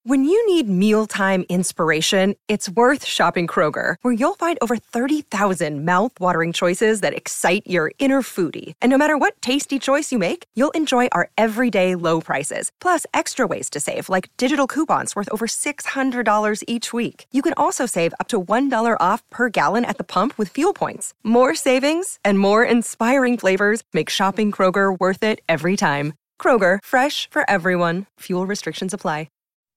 When you need mealtime inspiration, it's worth shopping Kroger, where you'll find over 30,000 mouth-watering choices that excite your inner foodie. And no matter what tasty choice you make, you'll enjoy our everyday low prices, plus extra ways to save, like digital coupons worth over $600 each week. You can also save up to $1 off per gallon at the pump with fuel points. More savings and more inspiring flavors make shopping Kroger worth it every time. Kroger, fresh for everyone. Fuel restrictions apply.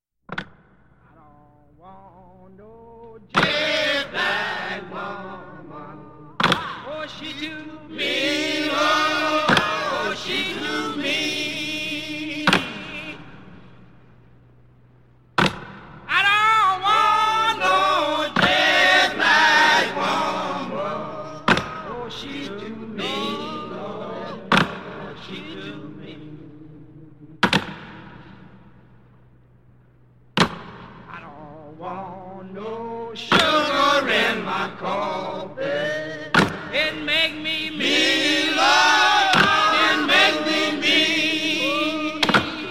She to me, oh, she to me. I don't want no jet black woman. Oh, she to me, oh, she to me. I don't want no sugar in my coffee. It make me me, Lord. It make me me.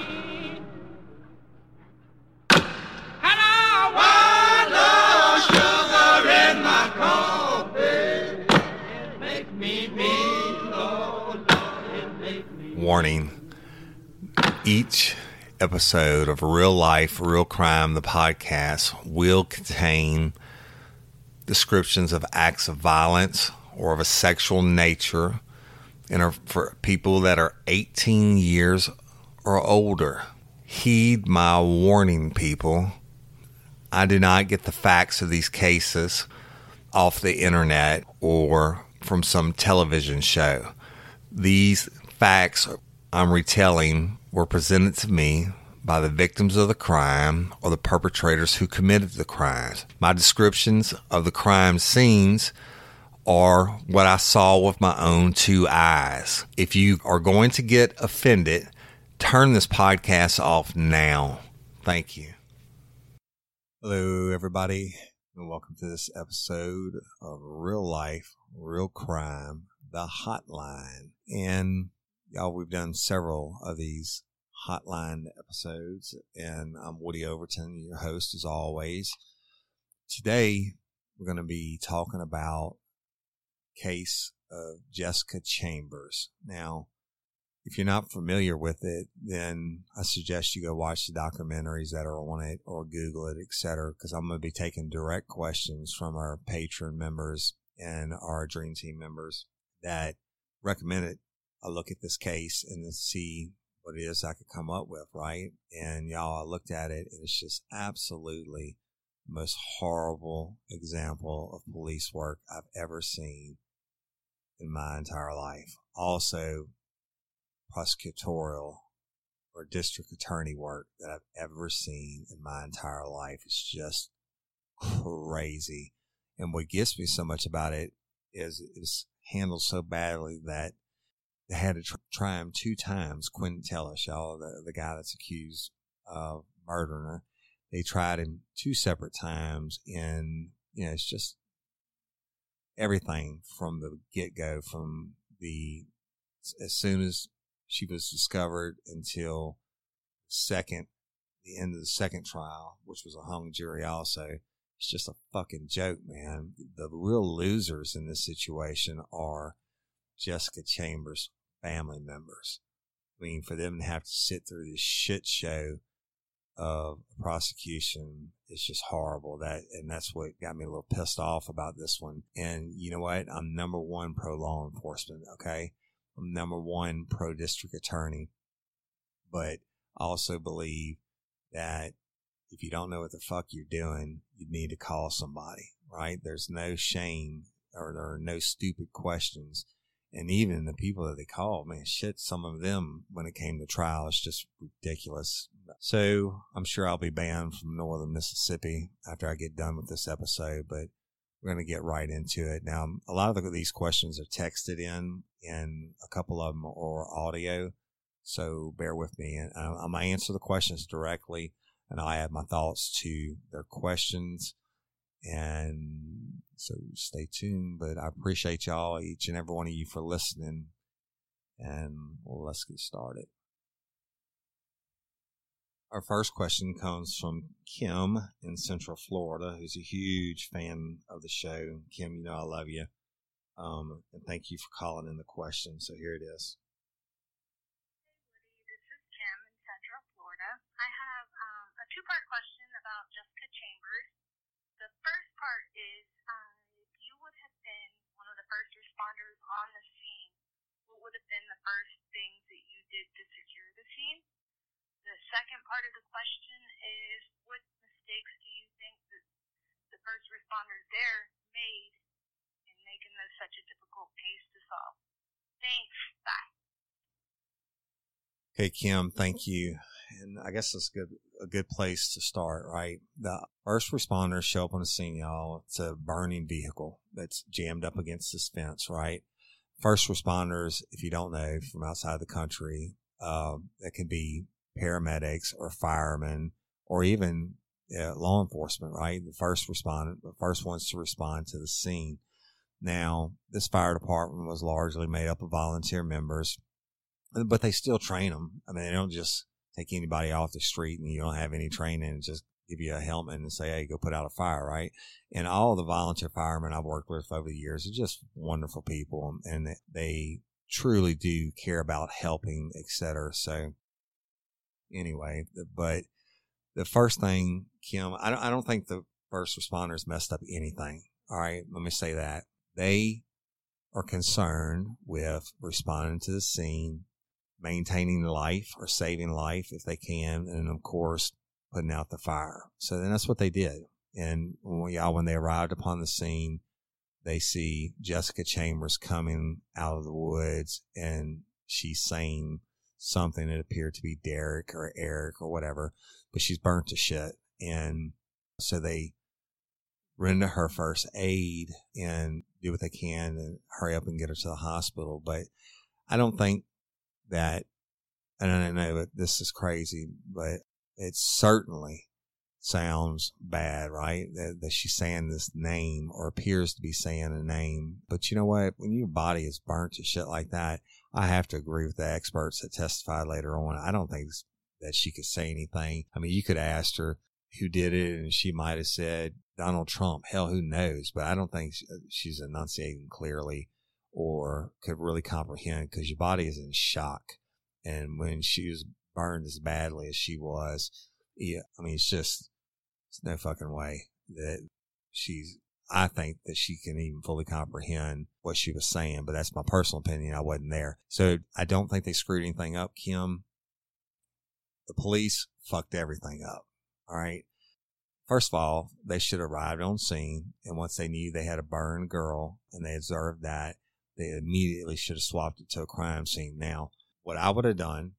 I don't want no sugar in my coffee. It make me me, Lord. It make me. Warning. Each episode of Real Life, Real Crime, the podcast, will contain descriptions of acts of violence or of a sexual nature, and are for people that are 18 years or older. Heed my warning, people. I do not get the facts of these cases off the internet or from some television show. These facts I'm retelling were presented to me by the victims of the crime or the perpetrators who committed the crimes. My descriptions of the crime scenes are what I saw with my own two eyes. If you are going to get offended, turn this podcast off now. Thank you. Hello, everybody, and welcome to this episode of Real Life, Real Crime, the Hotline. And y'all, we've done several of these Hotline episodes, and I'm Woody Overton, your host as always. Today, we're going to be talking about case of Jessica Chambers. Now, if you're not familiar with it, then I suggest you go watch the documentaries that are on it or Google it, etc., because I'm going to be taking direct questions from our patron members and our Dream Team members that recommended I look at this case and see what it is I could come up with, right? And y'all, I looked at it and it's just absolutely the most horrible example of police work I've ever seen in my entire life. Also, prosecutorial or district attorney work that I've ever seen in my entire life. It's just crazy. And what gets me so much about it is it's handled so badly that they had to try him 2 times. Quentin Tellis, y'all, the guy that's accused of murdering her. They tried him 2 separate times, and it's just everything from the get-go, from as soon as she was discovered until the end of the second trial, which was a hung jury also. It's just a fucking joke, man. The real losers in this situation are Jessica Chambers' family members. I mean, for them to have to sit through this shit show of prosecution is just horrible. And that's what got me a little pissed off about this one. And you know what? I'm number 1 pro law enforcement, okay? I'm number 1 pro district attorney. But I also believe that if you don't know what the fuck you're doing, you need to call somebody, right? There's no shame, or there are no stupid questions. And even the people that they call, man, shit, some of them, when it came to trial, it's just ridiculous. So I'm sure I'll be banned from northern Mississippi after I get done with this episode, but we're going to get right into it. Now, a lot of these questions are texted in, and a couple of them are audio. So bear with me. And I'm going to answer the questions directly, and I'll add my thoughts to their questions. And so stay tuned, but I appreciate y'all, each and every one of you, for listening. And let's get started. Our first question comes from Kim in Central Florida, who's a huge fan of the show. Kim, you know I love you. And thank you for calling in the question. So here it is. Hey, Woody. This is Kim in Central Florida. I have a two-part question about Jessica Chambers. The first part is, if you would have been one of the first responders on the scene, what would have been the first things that you did to secure the scene? The second part of the question is, what mistakes do you think that the first responders there made in making this such a difficult case to solve? Thanks. Bye. Okay, Kim, thank you. And I guess it's a good place to start, right? The first responders show up on the scene, y'all. It's a burning vehicle that's jammed up against this fence, right? First responders, if you don't know, from outside the country, that can be paramedics or firemen or even law enforcement, right? The first ones to respond to the scene. Now, this fire department was largely made up of volunteer members, but they still train them. I mean, they don't just take anybody off the street and you don't have any training and just give you a helmet and say, hey, go put out a fire, right? And all the volunteer firemen I've worked with over the years are just wonderful people, and they truly do care about helping, et cetera. So anyway, but the first thing, Kim, I don't think the first responders messed up anything. All right. Let me say that. They are concerned with responding to the scene, maintaining life or saving life if they can, and of course, putting out the fire. So then that's what they did. And when they arrived upon the scene, they see Jessica Chambers coming out of the woods, and she's saying something that appeared to be Derek or Eric or whatever, but she's burnt to shit. And so they render her first aid and do what they can and hurry up and get her to the hospital. But I don't think that, and I know that this is crazy, but it certainly sounds bad, right? That she's saying this name or appears to be saying a name. But you know what? When your body is burnt to shit like that, I have to agree with the experts that testified later on. I don't think that she could say anything. I mean, you could ask her who did it and she might have said Donald Trump. Hell, who knows? But I don't think she's enunciating clearly or could really comprehend, because your body is in shock. And when she was burned as badly as she was, yeah, I mean, it's no fucking way that I think that she can even fully comprehend what she was saying, but that's my personal opinion. I wasn't there. So I don't think they screwed anything up, Kim. The police fucked everything up. All right. First of all, they should have arrived on scene, and once they knew they had a burned girl and they observed that, they immediately should have swapped it to a crime scene. Now, what I would have done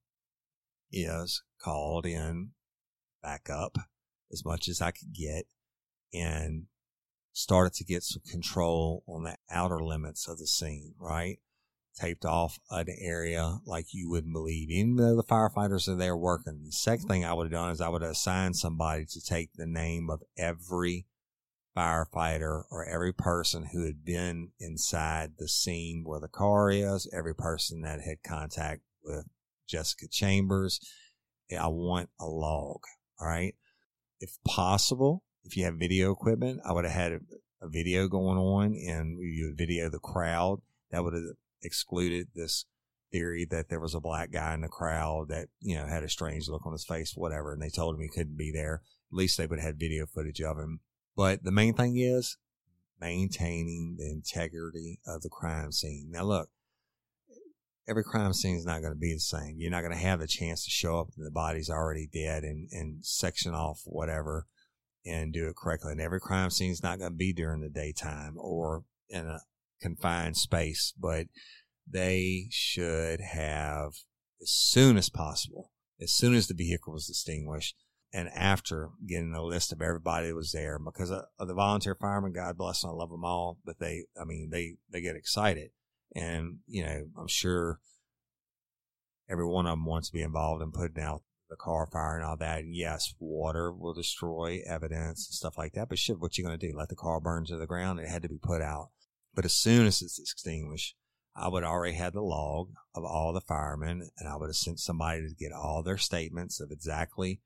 is called in backup as much as I could get and started to get some control on the outer limits of the scene, right? Taped off an area like you wouldn't believe, even though the firefighters are there working. The second thing I would have done is I would have assigned somebody to take the name of every firefighter or every person who had been inside the scene where the car is, every person that had contact with Jessica Chambers. I want a log. All right. If possible, if you have video equipment, I would have had a video going on and you would video the crowd. That would have excluded this theory that there was a black guy in the crowd that, you know, had a strange look on his face, whatever. And they told him he couldn't be there. At least they would have had video footage of him. But the main thing is maintaining the integrity of the crime scene. Now look, every crime scene is not going to be the same. You're not going to have the chance to show up and the body's already dead and section off whatever and do it correctly. And every crime scene is not going to be during the daytime or in a confined space, but they should have, as soon as possible, as soon as the vehicle was extinguished, and after getting a list of everybody that was there, because of the volunteer firemen, God bless them, I love them all, but they get excited. And, you know, I'm sure every one of them wants to be involved in putting out the car fire and all that. And yes, water will destroy evidence and stuff like that. But shit, what you going to do? Let the car burn to the ground? It had to be put out. But as soon as it's extinguished, I would already have the log of all the firemen, and I would have sent somebody to get all their statements of exactly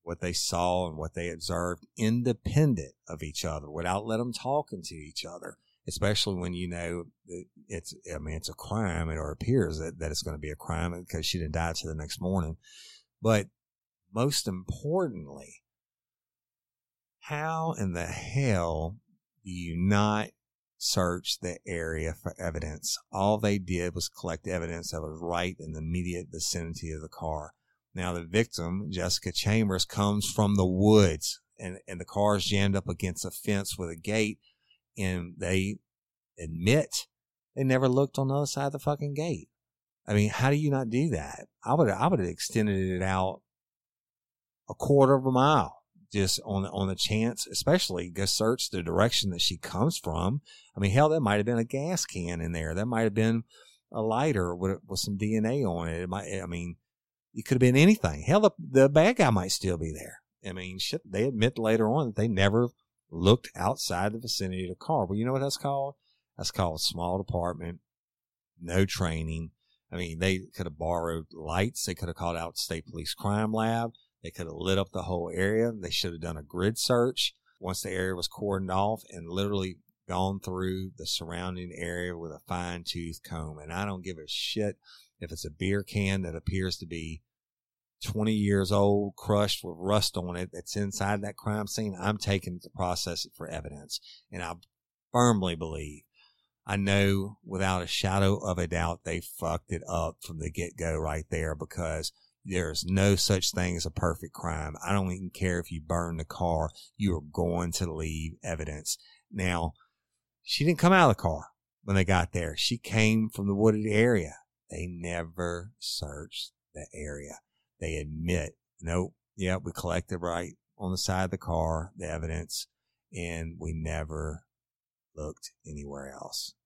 what they saw and what they observed independent of each other without letting them talking to each other, especially when you know that it's a crime, or appears that it's going to be a crime because she didn't die till the next morning. But most importantly, how in the hell do you not search the area for evidence? All they did was collect evidence that was right in the immediate vicinity of the car. Now, the victim, Jessica Chambers, comes from the woods, and the car is jammed up against a fence with a gate, and they admit they never looked on the other side of the fucking gate. I mean, how do you not do that? I would have extended it out a quarter of a mile just on the chance, especially go search the direction that she comes from. I mean, hell, that might have been a gas can in there. That might have been a lighter with some DNA on it. It could have been anything. Hell, the bad guy might still be there. I mean, shit, they admit later on that they never looked outside the vicinity of the car. Well, you know what that's called? That's called a small department, no training. I mean, they could have borrowed lights. They could have called out State Police Crime Lab. They could have lit up the whole area. They should have done a grid search once the area was cordoned off and literally gone through the surrounding area with a fine-tooth comb. And I don't give a shit if it's a beer can that appears to be 20 years old, crushed with rust on it, that's inside that crime scene. I'm taking it to process it for evidence. And I firmly believe, I know without a shadow of a doubt, they fucked it up from the get-go right there, because there's no such thing as a perfect crime. I don't even care if you burn the car. You are going to leave evidence. Now, she didn't come out of the car when they got there. She came from the wooded area. They never searched the area. They admit, nope, yeah, we collected right on the side of the car, the evidence, and we never looked anywhere else.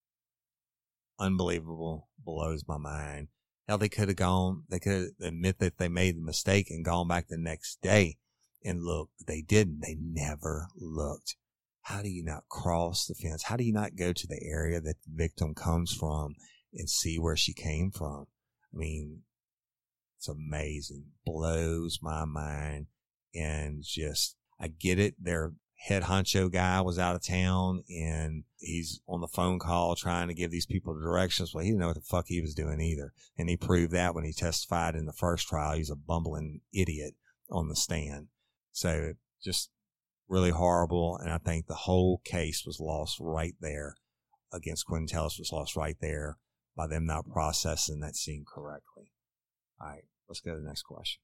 Unbelievable. Blows my mind. Hell, they could admit that they made the mistake and gone back the next day and looked. But they didn't. They never looked. How do you not cross the fence? How do you not go to the area that the victim comes from and see where she came from? I mean, it's amazing. Blows my mind. And just, I get it. Their head honcho guy was out of town and he's on the phone call trying to give these people directions. Well, he didn't know what the fuck he was doing either. And he proved that when he testified in the first trial. He's a bumbling idiot on the stand. So just really horrible. And I think the whole case was lost right there against Quentin Tellis, was lost right there by them not processing that scene correctly. All right, let's go to the next question.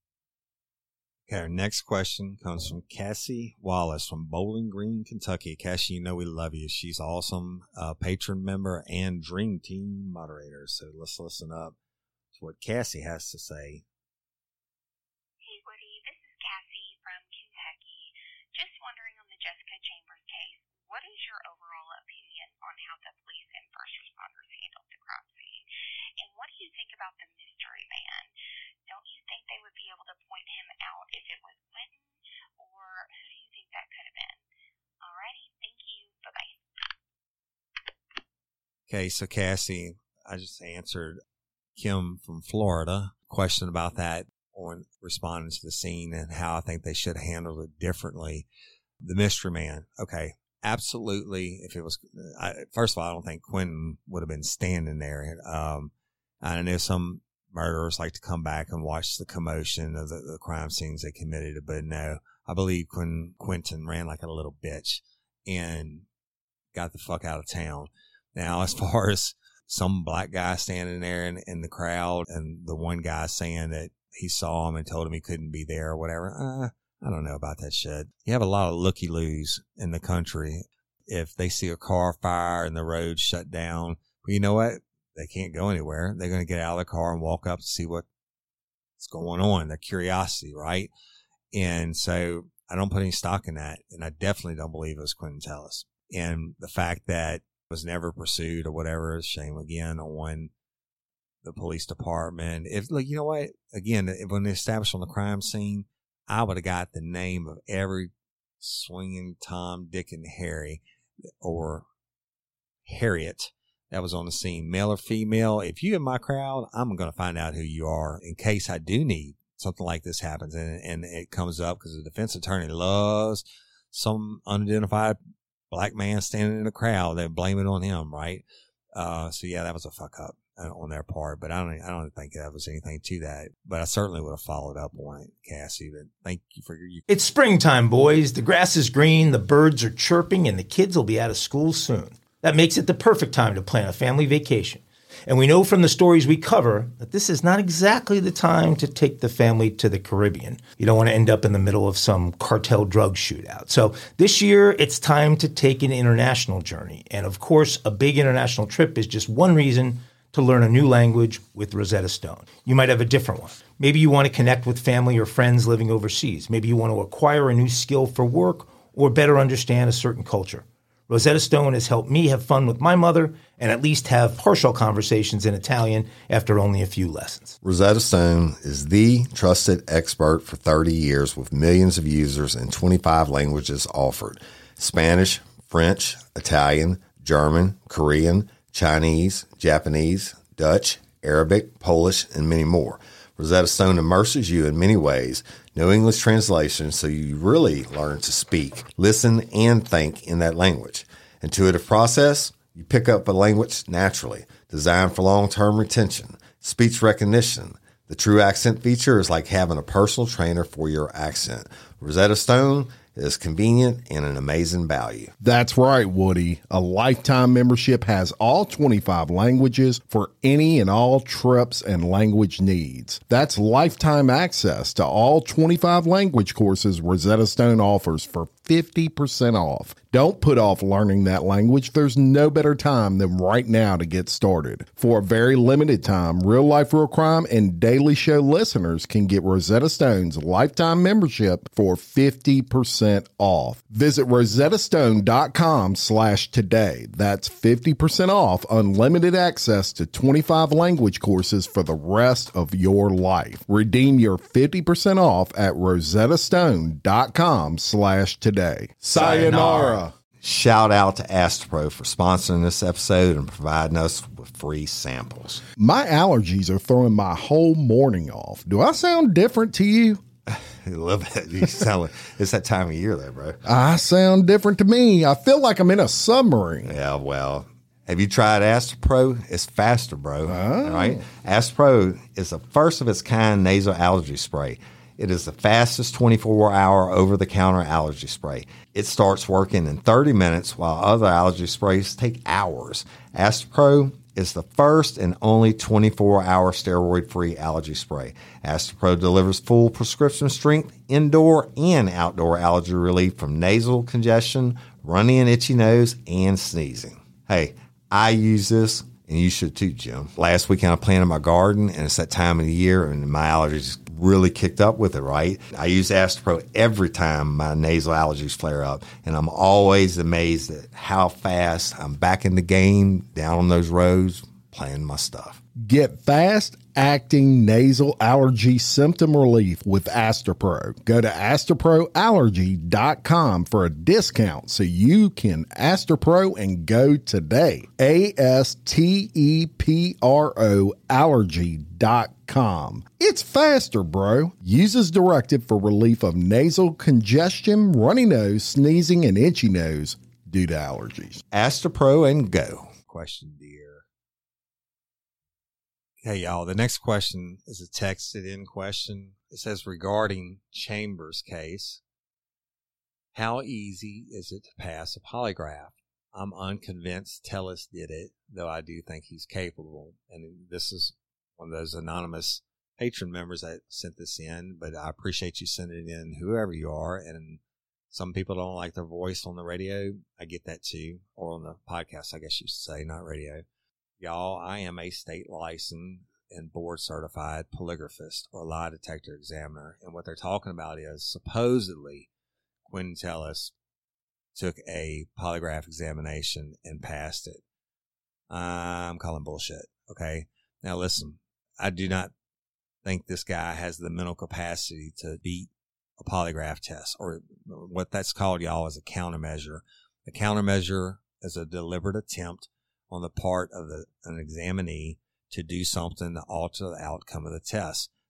Okay, our next question comes from Cassie Wallace from Bowling Green, Kentucky. Cassie, you know we love you. She's awesome, patron member and Dream Team moderator. So let's listen up to what Cassie has to say. Hey, Woody, this is Cassie from Kentucky. Just wondering on the Jessica Chambers case, what is your overall opinion on how the police and first responders handled the crime scene? And what do you think about the mystery man? Don't you think they would be able to point him out if it was Quentin? Or who do you think that could have been? Alrighty, thank you. Bye-bye. Okay, so Cassie, I just answered Kim from Florida question about that on responding to the scene and how I think they should have handled it differently. The mystery man. Okay, absolutely. If it was, first of all, I don't think Quentin would have been standing there. I know some murderers like to come back and watch the commotion of the crime scenes they committed, but no, I believe Quentin ran like a little bitch and got the fuck out of town. Now, as far as some black guy standing there in the crowd and the one guy saying that he saw him and told him he couldn't be there or whatever, I don't know about that shit. You have a lot of looky-loos in the country. If they see a car fire and the road shut down, well, you know what? They can't go anywhere. They're going to get out of the car and walk up to see what's going on. Their curiosity, right? And so I don't put any stock in that. And I definitely don't believe it was Quentin Tellis. And the fact that it was never pursued or whatever is shame again on the police department. You know what? Again, when they established on the crime scene, I would have got the name of every swinging Tom, Dick, and Harry or Harriet that was on the scene, male or female. If you're in my crowd, I'm going to find out who you are in case I do need something like this happens and it comes up because the defense attorney loves some unidentified black man standing in the crowd. They blame it on him, right? So yeah, that was a fuck up on their part, but I don't think that was anything to that, but I certainly would have followed up on it, Cassie. But thank you for your. It's springtime, boys. The grass is green, the birds are chirping, and the kids will be out of school soon. That makes it the perfect time to plan a family vacation. And we know from the stories we cover that this is not exactly the time to take the family to the Caribbean. You don't want to end up in the middle of some cartel drug shootout. So this year, it's time to take an international journey. And of course, a big international trip is just one reason to learn a new language with Rosetta Stone. You might have a different one. Maybe you want to connect with family or friends living overseas. Maybe you want to acquire a new skill for work or better understand a certain culture. Rosetta Stone has helped me have fun with my mother and at least have partial conversations in Italian after only a few lessons. Rosetta Stone is the trusted expert for 30 years with millions of users in 25 languages offered: Spanish, French, Italian, German, Korean, Chinese, Japanese, Dutch, Arabic, Polish, and many more. Rosetta Stone immerses you in many ways. No English translation, so you really learn to speak, listen, and think in that language. Intuitive process, you pick up a language naturally. Designed for long-term retention. Speech recognition. The True Accent feature is like having a personal trainer for your accent. Rosetta Stone is convenient and an amazing value. That's right, Woody. A lifetime membership has all 25 languages for any and all trips and language needs. That's lifetime access to all 25 language courses Rosetta Stone offers for 50% off. Don't put off learning that language. There's no better time than right now to get started. For a very limited time, Real Life Real Crime and Daily Show listeners can get Rosetta Stone's lifetime membership for 50% off. Visit rosettastone.com/today. That's 50% off unlimited access to 25 language courses for the rest of your life. Redeem your 50% off at rosettastone.com/today. Sayonara. Shout out to Astropro for sponsoring this episode and providing us with free samples. My allergies are throwing my whole morning off. Do I sound different to you? A little bit. You sound like it's that time of year there, bro. I sound different to me. I feel like I'm in a submarine. Yeah, well, have you tried Astropro? It's faster, bro. All right? Astropro is the first of its kind nasal allergy spray. It is the fastest 24-hour over-the-counter allergy spray. It starts working in 30 minutes while other allergy sprays take hours. Astropro is the first and only 24-hour steroid-free allergy spray. Astropro delivers full prescription strength, indoor and outdoor allergy relief from nasal congestion, runny and itchy nose, and sneezing. Hey, I use this, and you should too, Jim. Last weekend I planted my garden, and it's that time of the year, and my allergies really kicked up with it, right? I use Astropro every time my nasal allergies flare up, and I'm always amazed at how fast I'm back in the game, down on those roads, playing my stuff. Get fast-acting nasal allergy symptom relief with Astropro. Go to AstroProAllergy.com for a discount so you can Astropro and go today. ASTEPRO allergy.com. It's faster, bro. Use as directed for relief of nasal congestion, runny nose, sneezing, and itchy nose due to allergies. Astropro and go. Question, dear. Hey, y'all, the next question is a texted in question. It says, regarding Chambers' case, how easy is it to pass a polygraph? I'm unconvinced Tellis did it, though I do think he's capable. And this is one of those anonymous patron members that sent this in, but I appreciate you sending it in, whoever you are. And some people don't like their voice on the radio. I get that too, or on the podcast, I guess you should say, not radio. Y'all, I am a state licensed and board certified polygraphist or lie detector examiner. And what they're talking about is supposedly Quentin Tellis took a polygraph examination and passed it. I'm calling bullshit. Okay. Now listen, I do not think this guy has the mental capacity to beat a polygraph test, or what that's called, y'all, is a countermeasure. A countermeasure is a deliberate attempt on the part of an examinee to do something to alter the outcome of the test.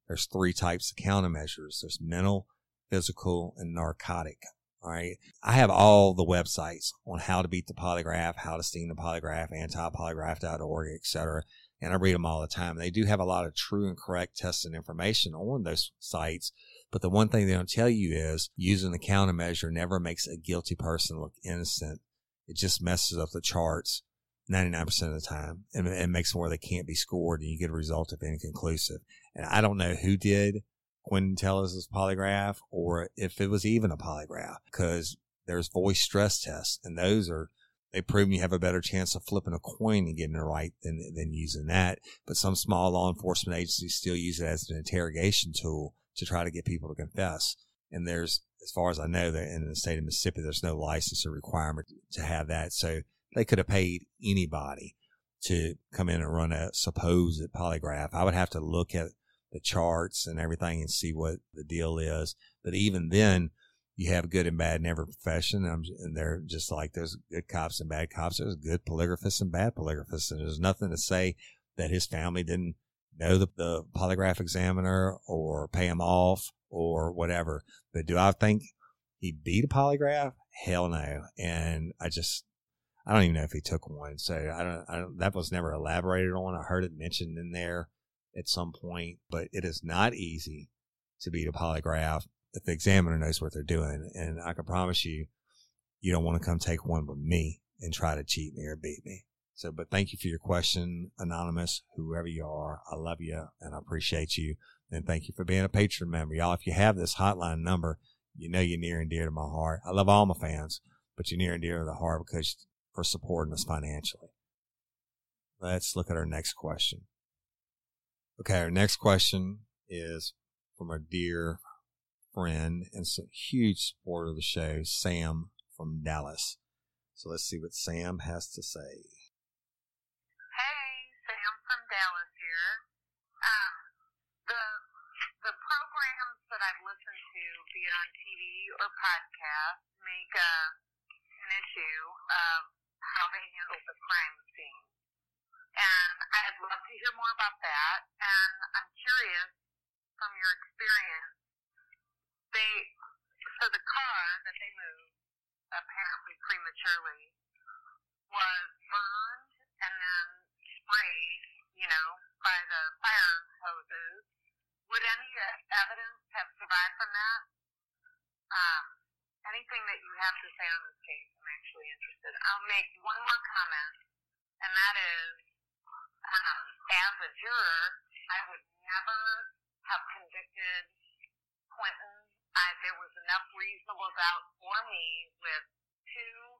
there's 3 types of countermeasures. There's mental, physical, and narcotic. All right. I have all the websites on how to beat the polygraph, how to sting the polygraph, antipolygraph.org, et cetera. And I read them all the time. They do have a lot of true and correct testing information on those sites. But the one thing they don't tell you is using the countermeasure never makes a guilty person look innocent. It just messes up the charts 99% of the time and makes them where they can't be scored and you get a result of inconclusive. And I don't know who did Quentin Tellis' polygraph or if it was even a polygraph, because there's voice stress tests and they prove you have a better chance of flipping a coin and getting it right than using that. But some small law enforcement agencies still use it as an interrogation tool to try to get people to confess. And there's, as far as I know, that in the state of Mississippi, there's no license or requirement to have that. So they could have paid anybody to come in and run a supposed polygraph. I would have to look at the charts and everything and see what the deal is. But even then, you have good and bad in every profession. And they're just like there's good cops and bad cops. There's good polygraphists and bad polygraphists. And there's nothing to say that his family didn't know the polygraph examiner or pay him off or whatever. But do I think he beat a polygraph? Hell no. And I don't even know if he took one. So I don't, that was never elaborated on. I heard it mentioned in there at some point, but it is not easy to beat a polygraph if the examiner knows what they're doing. And I can promise you, you don't want to come take one with me and try to cheat me or beat me. So, but thank you for your question, Anonymous, whoever you are. I love you and I appreciate you. And thank you for being a patron member. Y'all, if you have this hotline number, you know you're near and dear to my heart. I love all my fans, but you're near and dear to the heart because for supporting us financially. Let's look at our next question. Okay, our next question is from our dear friend and a huge supporter of the show, Sam from Dallas. So let's see what Sam has to say. Hey, Sam from Dallas here. The programs that I've listened to, be it on TV or podcast, make an issue of how they handle the crime scene. And I'd love to hear more about that. And I'm curious, from your experience, so the car that they moved, apparently prematurely, was burned and then sprayed, by the fire hoses. Would any evidence have survived from that? Anything that you have to say on this case, I'm actually interested. I'll make one more comment, and that is, as a juror, I would never have convicted Quentin. There was enough reasonable doubt for me with 2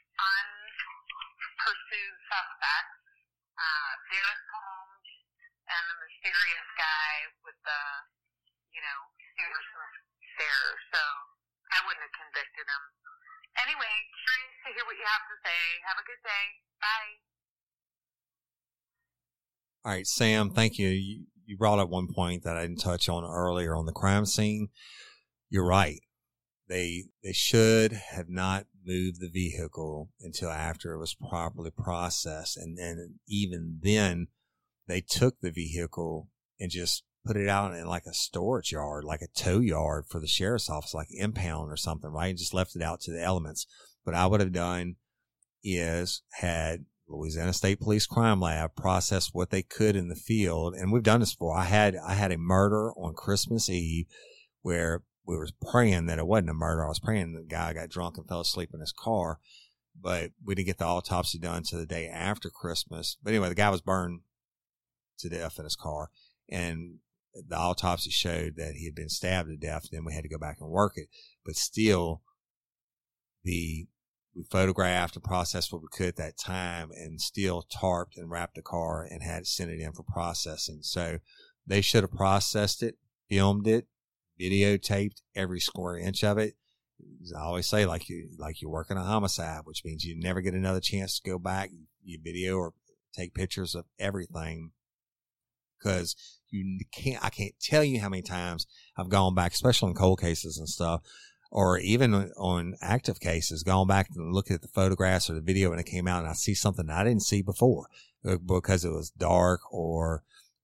unpursued suspects, Derek Holmes and the mysterious guy with the, fearsome stare. So I wouldn't have convicted him. Anyway, curious to hear what you have to say. Have a good day. Bye. All right, Sam, thank you. You brought up one point that I didn't touch on earlier on the crime scene. You're right. They should have not moved the vehicle until after it was properly processed. And then even then, they took the vehicle and just put it out in like a storage yard, like a tow yard for the sheriff's office, like impound or something, right? And just left it out to the elements. What I would have done is had Louisiana State Police Crime Lab process what they could in the field. And we've done this before. I had a murder on Christmas Eve where we were praying that it wasn't a murder. I was praying the guy got drunk and fell asleep in his car, but we didn't get the autopsy done till the day after Christmas. But anyway, the guy was burned to death in his car, and the autopsy showed that he had been stabbed to death. Then we had to go back and work it, but still we photographed and processed what we could at that time and still tarped and wrapped the car and had sent it in for processing. So they should have processed it, filmed it, videotaped every square inch of it. As I always say, like you're working a homicide, which means you never get another chance to go back, you video or take pictures of everything. Because I can't tell you how many times I've gone back, especially in cold cases and stuff, or even on active cases, gone back and looked at the photographs or the video when it came out and I see something I didn't see before because it was dark or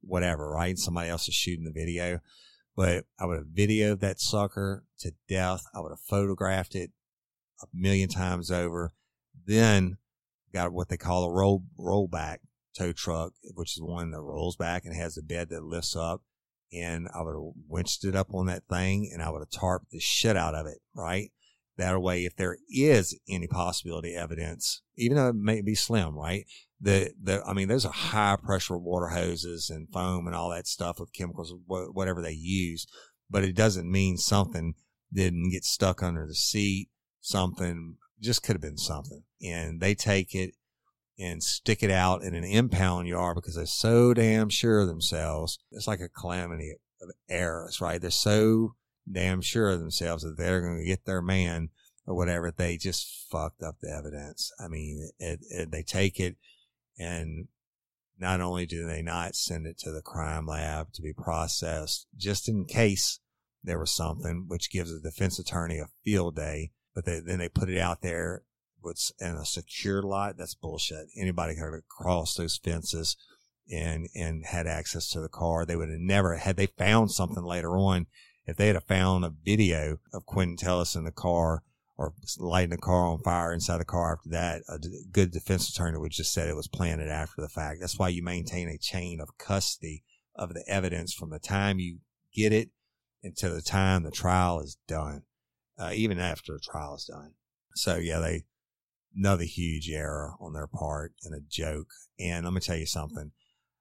whatever, right? Somebody else is shooting the video. But I would have videoed that sucker to death. I would have photographed it 1,000,000 times over. Then got what they call a rollback tow truck, which is one that rolls back and has a bed that lifts up. And I would have winched it up on that thing and I would have tarped the shit out of it, right? That way, if there is any possibility of evidence, even though it may be slim, right? I mean, those are high pressure water hoses and foam and all that stuff with chemicals, whatever they use. But it doesn't mean something didn't get stuck under the seat. Something just could have been something. And they take it and stick it out in an impound yard because they're so damn sure of themselves. It's like a calamity of errors, right? They're so damn sure of themselves that they're going to get their man or whatever. They just fucked up the evidence. I mean, they take it and not only do they not send it to the crime lab to be processed just in case there was something, which gives the defense attorney a field day, but then they put it out there what's in a secured lot. That's bullshit. Anybody could have crossed those fences and had access to the car. They would have never, had they found something later on, if they had found a video of Quentin Tellis in the car or lighting the car on fire inside the car after that, a good defense attorney would just said it was planted after the fact. That's why you maintain a chain of custody of the evidence from the time you get it until the time the trial is done, even after the trial is done. So yeah, another huge error on their part and a joke. And let me tell you something.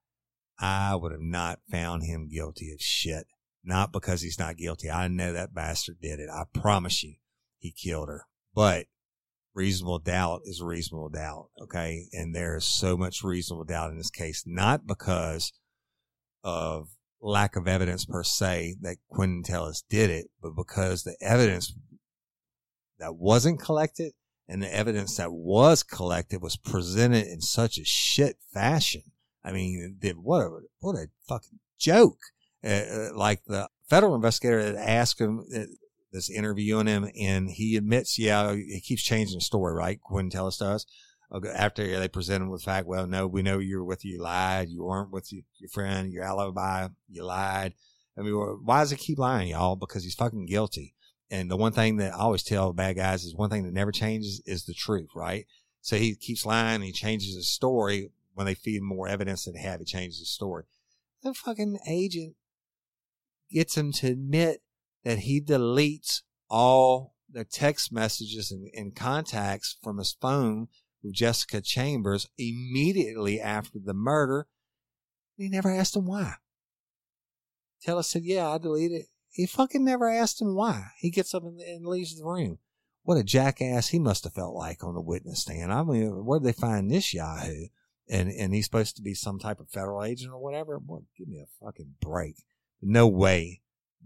I would have not found him guilty of shit. Not because he's not guilty. I know that bastard did it. I promise you he killed her. But reasonable doubt is reasonable doubt. Okay. And there is so much reasonable doubt in this case, not because of lack of evidence per se that Quentin Tellis did it, but because the evidence that wasn't collected and the evidence that was collected was presented in such a shit fashion. I mean, what a fucking joke. Like the federal investigator that asked him this interviewing him, and he admits, yeah, he keeps changing the story, right? Quentin Tellis does. After they present him with the fact, well, no, we know you were with you lied. You weren't with your friend, your alibi. You lied. I mean, why does he keep lying, y'all? Because he's fucking guilty. And the one thing that I always tell bad guys is one thing that never changes is the truth, right? So he keeps lying and he changes his story. When they feed him more evidence than they have, he changes his story. The fucking agent gets him to admit that he deletes all the text messages and contacts from his phone with Jessica Chambers immediately after the murder. He never asked him why. Tellis said, yeah, I deleted it. He fucking never asked him why. He gets up and leaves the room. What a jackass he must have felt like on the witness stand. I mean, where did they find this yahoo? And he's supposed to be some type of federal agent or whatever. Boy, give me a fucking break. No way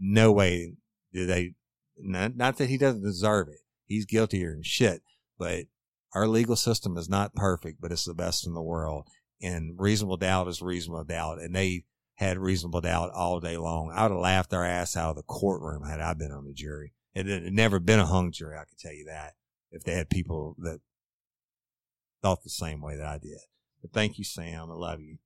do they, not that he doesn't deserve it. He's guiltier than shit, but our legal system is not perfect, but it's the best in the world. And reasonable doubt is reasonable doubt. And they had reasonable doubt all day long. I would have laughed their ass out of the courtroom had I been on the jury. It had never been a hung jury, I can tell you that, if they had people that thought the same way that I did. But thank you, Sam. I love you.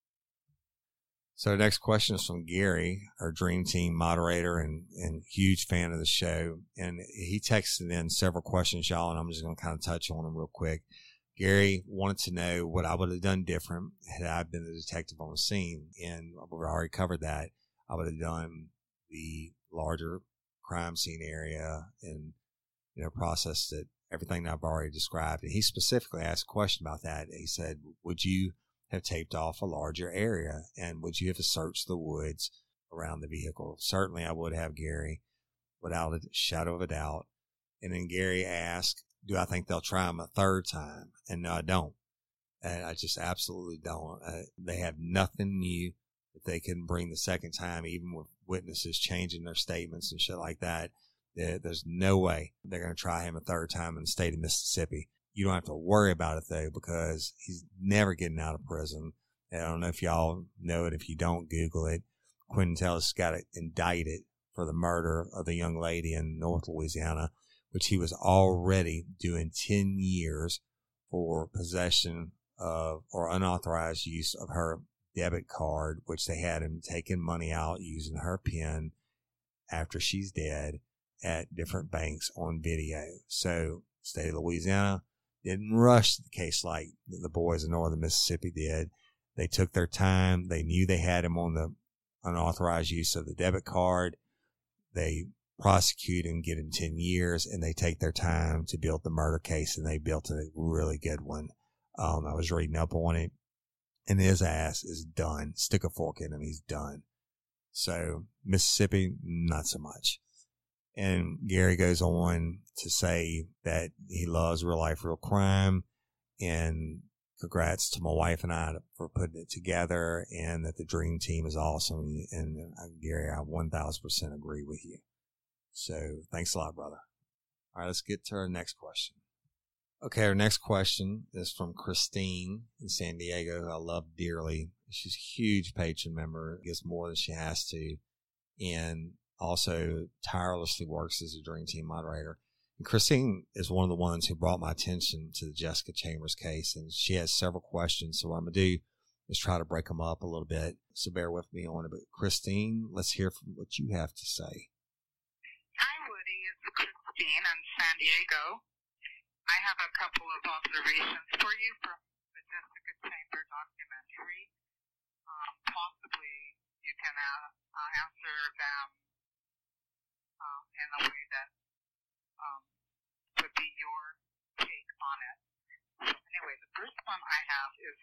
So the next question is from Gary, our Dream Team moderator and huge fan of the show. And he texted in several questions, y'all, and I'm just going to kind of touch on them real quick. Gary wanted to know what I would have done different had I been the detective on the scene. And we've already covered that. I would have done the larger crime scene area and, processed it, everything that I've already described. And he specifically asked a question about that. He said, would you have taped off a larger area, and would you have searched the woods around the vehicle? Certainly I would have, Gary, without a shadow of a doubt. And then Gary asked, do I think they'll try him a third time? And no, I don't. And I just absolutely don't. They have nothing new that they can bring the second time, even with witnesses changing their statements and shit like that. There's no way they're going to try him a third time in the state of Mississippi. You don't have to worry about it, though, because he's never getting out of prison. And I don't know if y'all know it. If you don't, Google it. Quentin Tellis got indicted for the murder of the young lady in North Louisiana, which he was already doing 10 years for possession of or unauthorized use of her debit card, which they had him taking money out using her PIN after she's dead at different banks on video. So state of Louisiana didn't rush the case like the boys in northern Mississippi did. They took their time. They knew they had him on the unauthorized use of the debit card. They prosecute him, get him 10 years, and they take their time to build the murder case, and they built a really good one. I was reading up on it, and his ass is done. Stick a fork in him, he's done. So Mississippi, not so much. And Gary goes on to say that he loves Real Life, Real Crime, and congrats to my wife and I for putting it together, and that the dream team is awesome. And Gary, I 1000% agree with you. So thanks a lot, brother. All right, let's get to our next question. Okay, our next question is from Christine in San Diego, who I love dearly. She's a huge patron member, gets more than she has to, and also tirelessly works as a Dream Team moderator. And Christine is one of the ones who brought my attention to the Jessica Chambers case, and she has several questions. So what I'm going to do is try to break them up a little bit. So bear with me on it. But Christine, let's hear from what you have to say. Hi, Woody. It's Christine in San Diego. I have a couple of observations for you from the Jessica Chambers documentary. Possibly you can answer them in a way that would be your take on it. So anyway, the first one I have is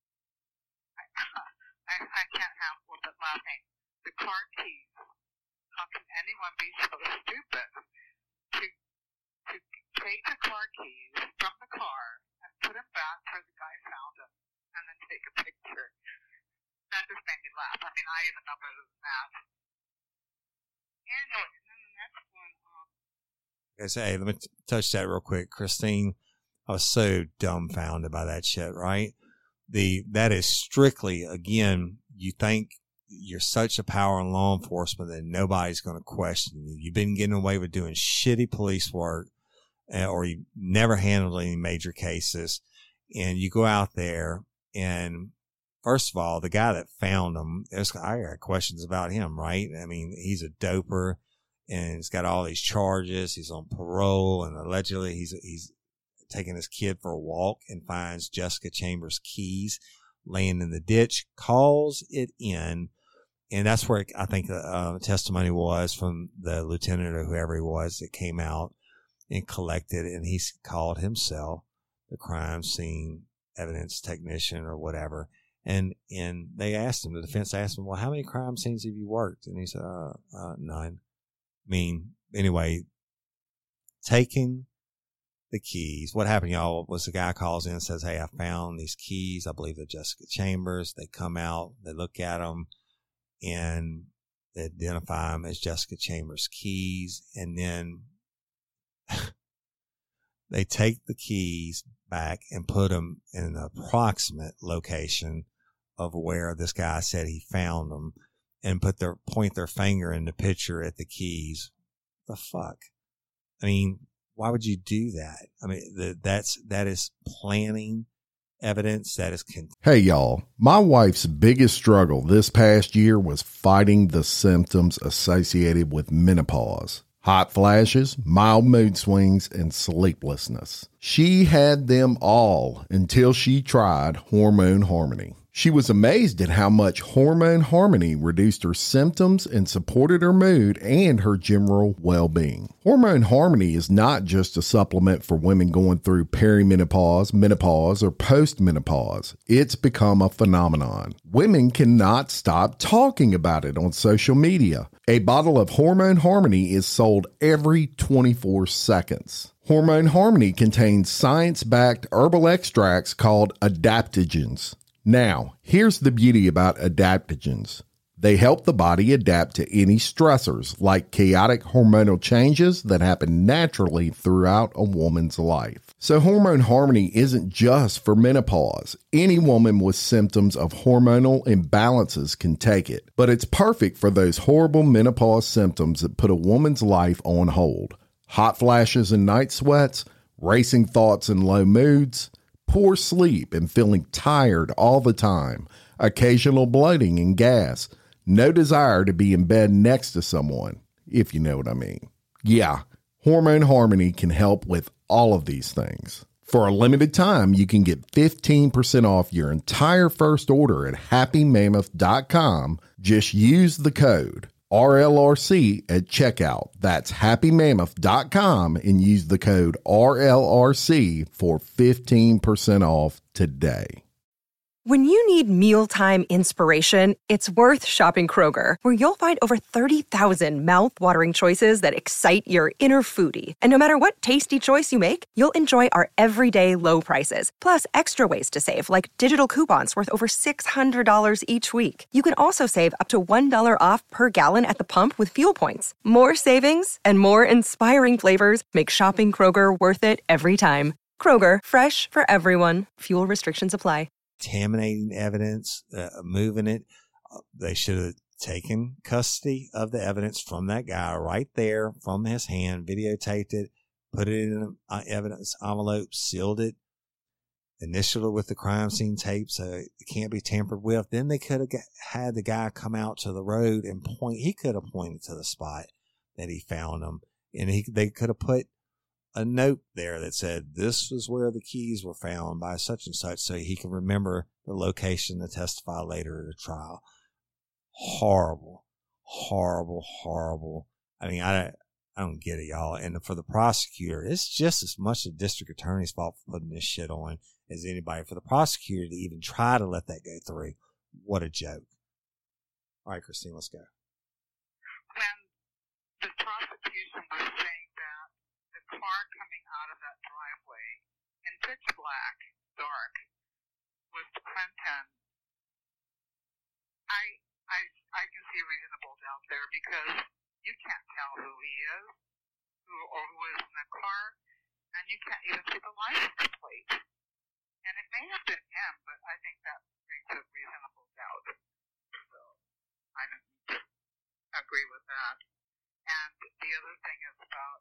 I can't help but laughing. The car keys. How can anyone be so stupid to take the car keys from the car and put them back where the guy found them and then take a picture? That just made me laugh. I mean, I even know better than that. Anyway, and then the next one. Hey, let me touch that real quick. Christine, I was so dumbfounded by that shit, right? That is strictly, again, you think you're such a power in law enforcement that nobody's going to question you. You've been getting away with doing shitty police work, or you never handled any major cases, and you go out there and first of all, the guy that found him, I got questions about him, right? I mean, he's a doper and he's got all these charges. He's on parole, and allegedly he's taking his kid for a walk and finds Jessica Chambers' keys laying in the ditch, calls it in. And that's where I think the testimony was from the lieutenant or whoever he was that came out and collected, and he's called himself the crime scene evidence technician or whatever. And they asked him, the defense asked him, well, how many crime scenes have you worked? And he said, none. I mean, anyway, taking the keys. What happened, y'all, was the guy calls in and says, hey, I found these keys. I believe they're Jessica Chambers. They come out, they look at them, and they identify them as Jessica Chambers' keys. And then they take the keys back and put them in an approximate location of where this guy said he found them, and point their finger in the picture at the keys. The fuck? I mean, why would you do that? I mean, that is planning evidence. That is. Hey, y'all. My wife's biggest struggle this past year was fighting the symptoms associated with menopause. Hot flashes, mild mood swings, and sleeplessness. She had them all until she tried Hormone Harmony. She was amazed at how much Hormone Harmony reduced her symptoms and supported her mood and her general well-being. Hormone Harmony is not just a supplement for women going through perimenopause, menopause, or postmenopause. It's become a phenomenon. Women cannot stop talking about it on social media. A bottle of Hormone Harmony is sold every 24 seconds. Hormone Harmony contains science-backed herbal extracts called adaptogens. Now, here's the beauty about adaptogens. They help the body adapt to any stressors, like chaotic hormonal changes that happen naturally throughout a woman's life. So Hormone Harmony isn't just for menopause. Any woman with symptoms of hormonal imbalances can take it, but it's perfect for those horrible menopause symptoms that put a woman's life on hold. Hot flashes and night sweats, racing thoughts and low moods, poor sleep and feeling tired all the time, occasional bloating and gas, no desire to be in bed next to someone, if you know what I mean. Yeah, Hormone Harmony can help with all of these things. For a limited time, you can get 15% off your entire first order at happymammoth.com. Just use the code RLRC at checkout. That's happymammoth.com and use the code RLRC for 15% off today. When you need mealtime inspiration, it's worth shopping Kroger, where you'll find over 30,000 mouth-watering choices that excite your inner foodie. And no matter what tasty choice you make, you'll enjoy our everyday low prices, plus extra ways to save, like digital coupons worth over $600 each week. You can also save up to $1 off per gallon at the pump with fuel points. More savings and more inspiring flavors make shopping Kroger worth it every time. Kroger, fresh for everyone. Fuel restrictions apply. Contaminating evidence, moving it. They should have taken custody of the evidence from that guy right there from his hand, videotaped it, put it in an evidence envelope, sealed it, initialed it with the crime scene tape so it can't be tampered with. Then they could have had the guy come out to the road and point. He could have pointed to the spot that he found them, and they could have put a note there that said, this is where the keys were found by such and such, so he can remember the location to testify later at a trial. Horrible, horrible, horrible. I mean, I don't get it, y'all. And for the prosecutor, it's just as much the district attorney's fault for putting this shit on as anybody. For the prosecutor to even try to let that go through, what a joke. All right, Christine, let's go. When the prosecution was saying that the car coming out of that driveway in pitch black, dark, was Quentin, I can see reasonable doubt there, because you can't tell who he is, or who is in the car, and you can't even see the license plate. And it may have been him, but I think that brings up reasonable doubt. So I don't agree with that. And the other thing is about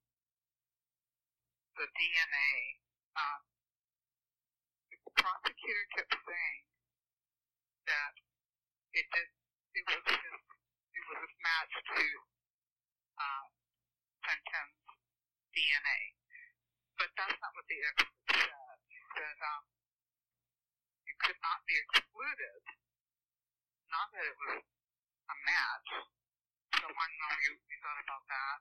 the DNA. The prosecutor kept saying that it was a match to Quentin's DNA, but that's not what the expert said. He said it could not be excluded. Not that it was a match. So I know you thought about that.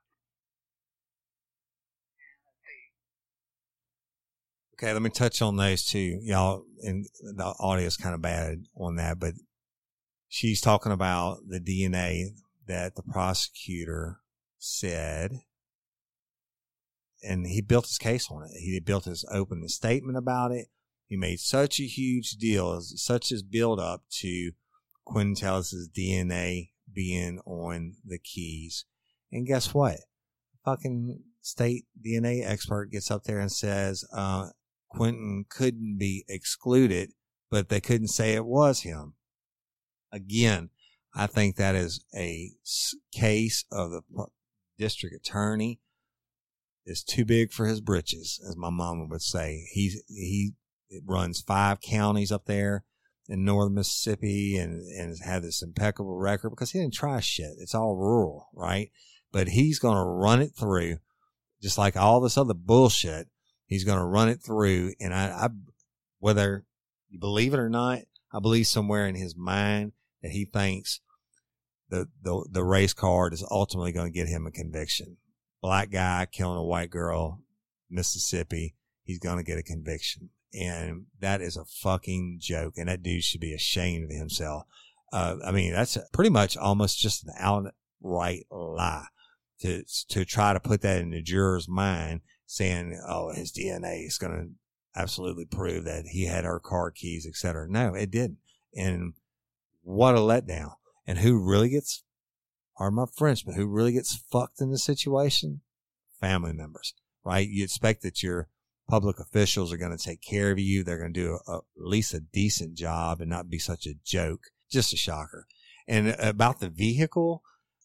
And let's see. Okay, let me touch on those two, y'all. And the audio is kind of bad on that, but she's talking about the DNA that the prosecutor said, and he built his case on it. He built his opening statement about it. He made such a huge deal, such as build up to Quentin Tellis' DNA being on the keys. And guess what? Fucking state DNA expert gets up there and says, Quentin couldn't be excluded, but they couldn't say it was him. Again, I think that is a case of the district attorney is too big for his britches, as my mama would say. He runs 5 counties up there in northern Mississippi and has had this impeccable record because he didn't try shit. It's all rural, right? But he's going to run it through, just like all this other bullshit. He's going to run it through, and I whether you believe it or not, I believe somewhere in his mind that he thinks the race card is ultimately going to get him a conviction. Black guy killing a white girl, Mississippi, he's going to get a conviction. And that is a fucking joke. And that dude should be ashamed of himself. I mean, that's pretty much almost just an outright lie to try to put that in the juror's mind, saying, oh, his DNA is going to absolutely prove that he had her car keys, et cetera. No, it didn't. And what a letdown. And who really gets, pardon my French, but who really gets fucked in this situation? Family members, right? You expect that your public officials are going to take care of you. They're going to do at least a decent job and not be such a joke. Just a shocker. And about the vehicle,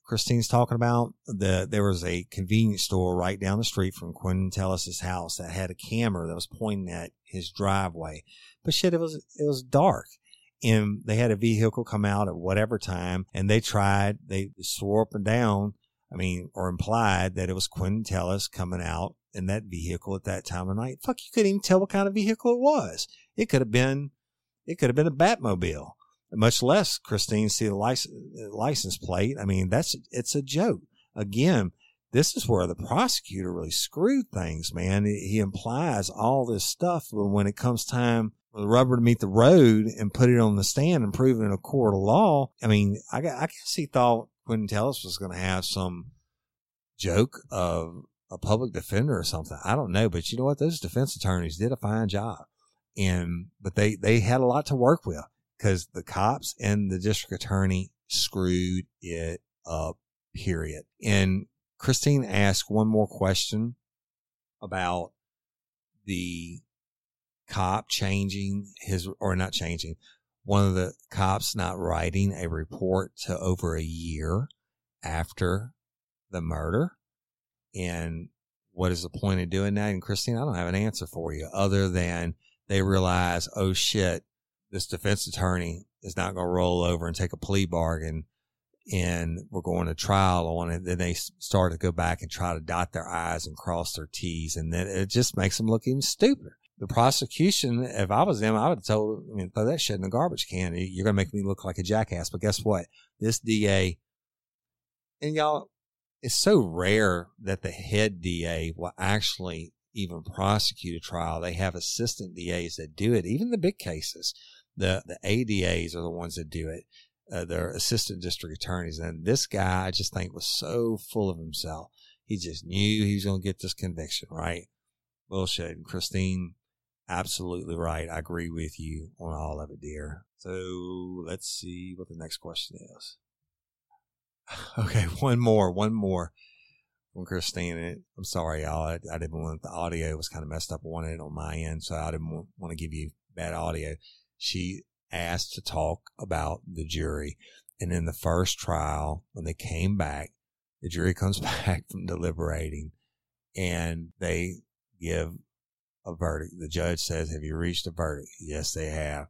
Christine's talking about, there was a convenience store right down the street from Quentin Tellis's house that had a camera that was pointing at his driveway. But shit, it was dark. And they had a vehicle come out at whatever time, and they swore up and down, or implied that it was Quentin Tellis coming out in that vehicle at that time of night. Fuck, you couldn't even tell what kind of vehicle it was. It could have been a Batmobile, much less Christine see the license plate. It's a joke. Again, this is where the prosecutor really screwed things, man. He implies all this stuff, but when it comes time for the rubber to meet the road and put it on the stand and prove it in a court of law, I guess he thought Quentin Tellis was going to have some joke of a public defender or something. I don't know, but you know what? Those defense attorneys did a fine job, but they had a lot to work with because the cops and the district attorney screwed it up, period. And Christine asked one more question about the cop one of the cops not writing a report to over a year after the murder. And what is the point of doing that? And Christine, I don't have an answer for you other than they realize, oh shit, this defense attorney is not going to roll over and take a plea bargain and we're going to trial on it. Then they start to go back and try to dot their I's and cross their T's. And then it just makes them look even stupider. The prosecution, if I was them, I would have told, throw that shit in the garbage can. You're going to make me look like a jackass. But guess what? This DA, and y'all, it's so rare that the head DA will actually even prosecute a trial. They have assistant DAs that do it. Even the big cases, the ADAs are the ones that do it. They're assistant district attorneys. And this guy, I just think, was so full of himself. He just knew he was going to get this conviction, right? Bullshit. And Christine, absolutely right. I agree with you on all of it, dear. So let's see what the next question is. Okay, one more from Christine. I'm sorry, y'all. I didn't want, the audio was kind of messed up. I wanted it on my end, so I didn't want to give you bad audio. She asked to talk about the jury. And in the first trial, when they came back, the jury comes back from deliberating and they give a verdict. The judge says, have you reached a verdict? Yes, they have.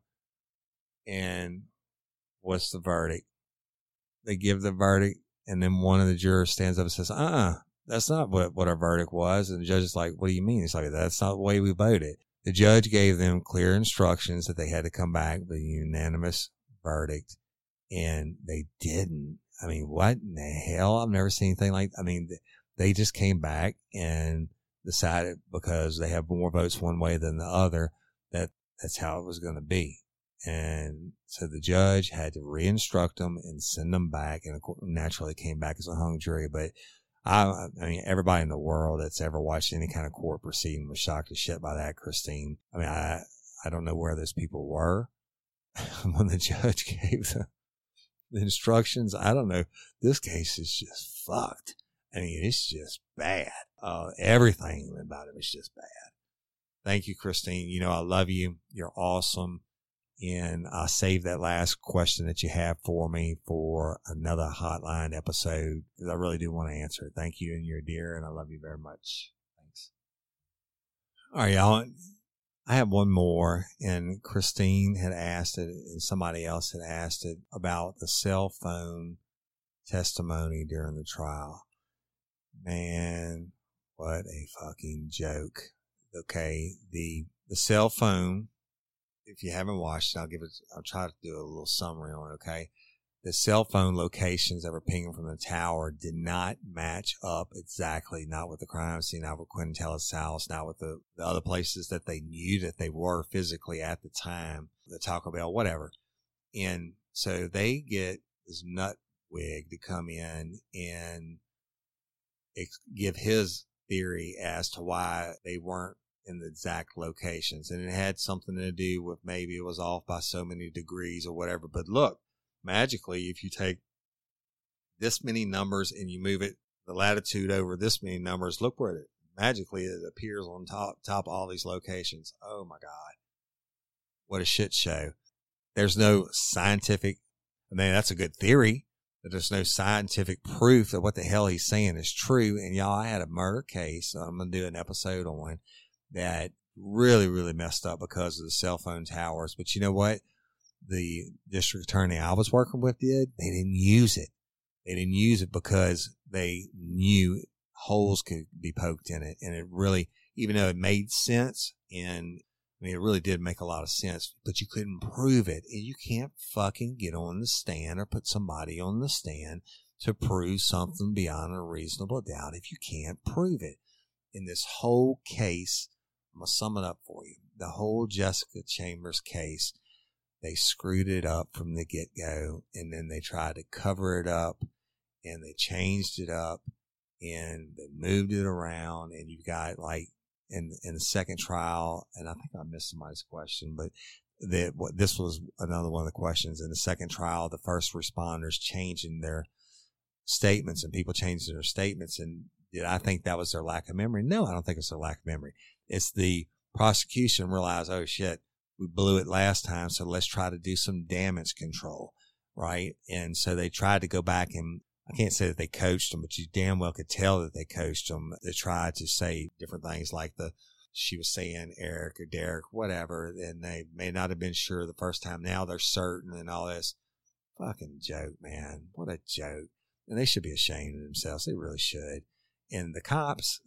And what's the verdict? They give the verdict, and then one of the jurors stands up and says, that's not what our verdict was. And the judge is like, what do you mean? It's like, that's not the way we voted. The judge gave them clear instructions that they had to come back with a unanimous verdict, and they didn't. What in the hell? I've never seen anything like, they just came back and decided because they have more votes one way than the other, that's how it was going to be. And so the judge had to re-instruct them and send them back. And naturally it came back as a hung jury. But everybody in the world that's ever watched any kind of court proceeding was shocked as shit by that, Christine. I don't know where those people were when the judge gave the instructions. I don't know. This case is just fucked. It's just bad. Everything about it is just bad. Thank you, Christine. I love you. You're awesome. And I'll save that last question that you have for me for another hotline episode because I really do want to answer it. Thank you, and you're dear, and I love you very much. Thanks. All right, y'all. I have one more, and Christine had asked it, and somebody else had asked it about the cell phone testimony during the trial. Man, what a fucking joke. Okay, the cell phone. If you haven't watched it, I'll try to do a little summary on it, okay? The cell phone locations that were pinging from the tower did not match up exactly, not with the crime scene, not with Quentin Tellis' house, not with the other places that they knew that they were physically at the time, the Taco Bell, whatever. And so they get this nutwig to come in and give his theory as to why they weren't in the exact locations. And it had something to do with maybe it was off by so many degrees or whatever. But look, magically, if you take this many numbers and you move it, the latitude over this many numbers, look where it magically it appears on top of all these locations. Oh my God. What a shit show. There's no scientific, that's a good theory. that there's no scientific proof that what the hell he's saying is true. And y'all, I had a murder case I'm going to do an episode on that really, really messed up because of the cell phone towers. But you know what? The district attorney I was working with did. They didn't use it. They didn't use it because they knew holes could be poked in it. And it really, even though it made sense, and I mean, it really did make a lot of sense, but you couldn't prove it. And you can't fucking get on the stand or put somebody on the stand to prove something beyond a reasonable doubt if you can't prove it. In this whole case, I'm going to sum it up for you. The whole Jessica Chambers case, they screwed it up from the get-go, and then they tried to cover it up, and they changed it up, and they moved it around, and you got like in the second trial, and I think I missed somebody's question, but this was another one of the questions. In the second trial, the first responders changing their statements and people changing their statements. And did I think that was their lack of memory? No, I don't think it's their lack of memory. It's the prosecution realized, oh shit, we blew it last time, so let's try to do some damage control, right? And so they tried to go back, and I can't say that they coached them, but you damn well could tell that they coached them. They tried to say different things like she was saying Eric or Derek, whatever, and they may not have been sure the first time. Now they're certain and all this. Fucking joke, man. What a joke. And they should be ashamed of themselves. They really should. And the cops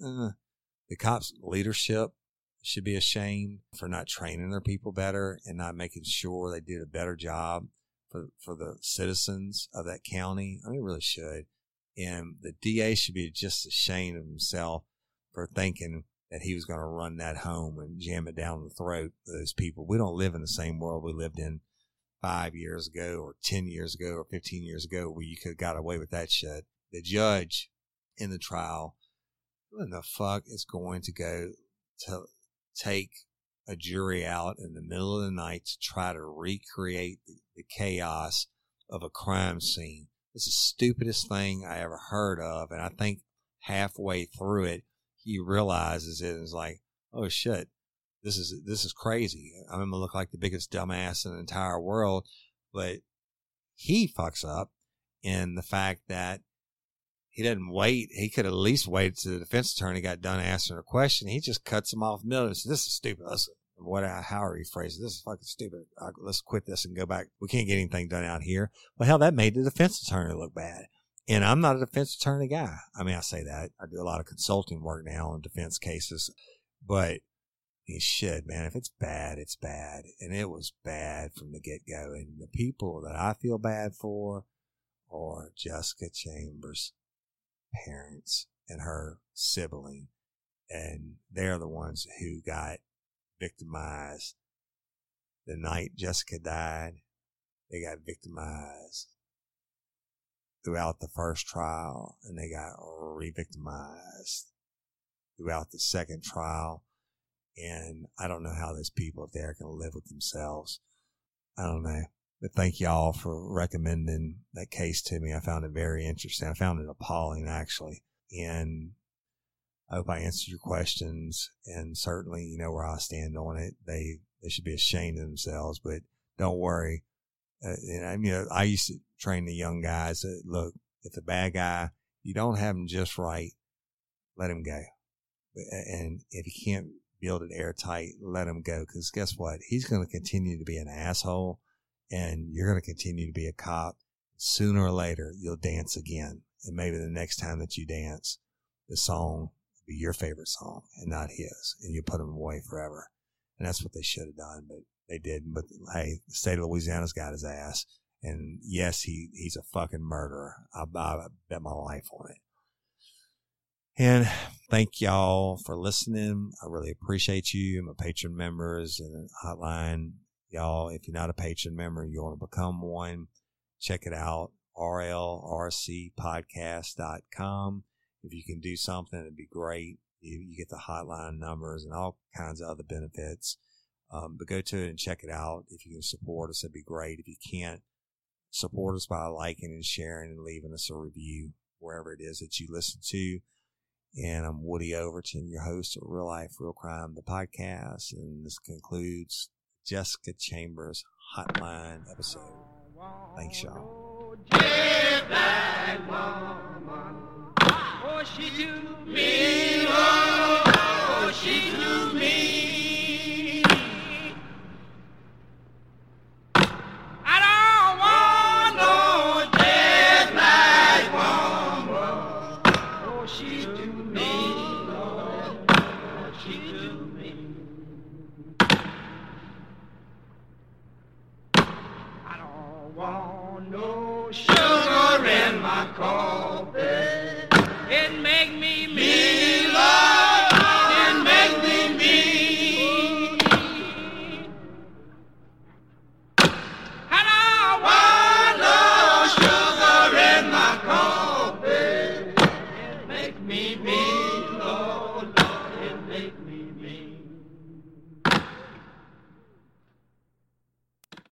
leadership should be ashamed for not training their people better and not making sure they did a better job for the citizens of that county. I mean, it really should. And the DA should be just ashamed of himself for thinking that he was going to run that home and jam it down the throat of those people. We don't live in the same world we lived in 5 years ago or 10 years ago or 15 years ago where you could have got away with that shit. The judge in the trial, who in the fuck is going to go to take a jury out in the middle of the night to try to recreate the chaos of a crime scene? It's the stupidest thing I ever heard of. And I think halfway through it, he realizes it and is like, oh shit, this is crazy. I'm going to look like the biggest dumbass in the entire world. But he fucks up in the fact that he doesn't wait. He could at least wait till the defense attorney got done answering a question. He just cuts him off middle and says, this is stupid. However he phrased it, this is fucking stupid. Let's quit this and go back. We can't get anything done out here. Well, hell, that made the defense attorney look bad. And I'm not a defense attorney guy. I mean, I say that. I do a lot of consulting work now on defense cases. But shit, man, if it's bad, it's bad. And it was bad from the get-go. And the people that I feel bad for are Jessica Chambers' parents and her sibling. And they're the ones who got victimized the night Jessica died. They got victimized throughout the first trial, and they got re-victimized throughout the second trial. And I don't know how those people up there can live with themselves. I don't know. But thank y'all for recommending that case to me. I found it very interesting. I found it appalling, actually. And I hope I answered your questions. And certainly, you know where I stand on it. They should be ashamed of themselves. But don't worry. I used to train the young guys that, look, if the bad guy, you don't have him just right, let him go. And if you can't build it airtight, let him go. Because guess what? He's going to continue to be an asshole, and you're going to continue to be a cop. Sooner or later, you'll dance again. And maybe the next time that you dance, the song will be your favorite song and not his. And you put him away forever. And that's what they should have done, but they didn't. But hey, the state of Louisiana's got his ass. And yes, he's a fucking murderer. I bet my life on it. And thank y'all for listening. I really appreciate you. My patron members and hotline. Y'all, if you're not a patron member, you want to become one, check it out. rlrcpodcast.com. If you can do something, it'd be great. You get the hotline numbers and all kinds of other benefits. But go to it and check it out. If you can support us, it'd be great. If you can't, support us by liking and sharing and leaving us a review wherever it is that you listen to. And I'm Woody Overton, your host of Real Life, Real Crime, the podcast. And this concludes Jessica Chambers Hotline episode. Thanks, y'all. black woman. Oh, she too mean. Oh, she too mean. I don't want no dead black woman. Oh, she too mean. Oh, she too mean. I don't want no sugar in my coffee.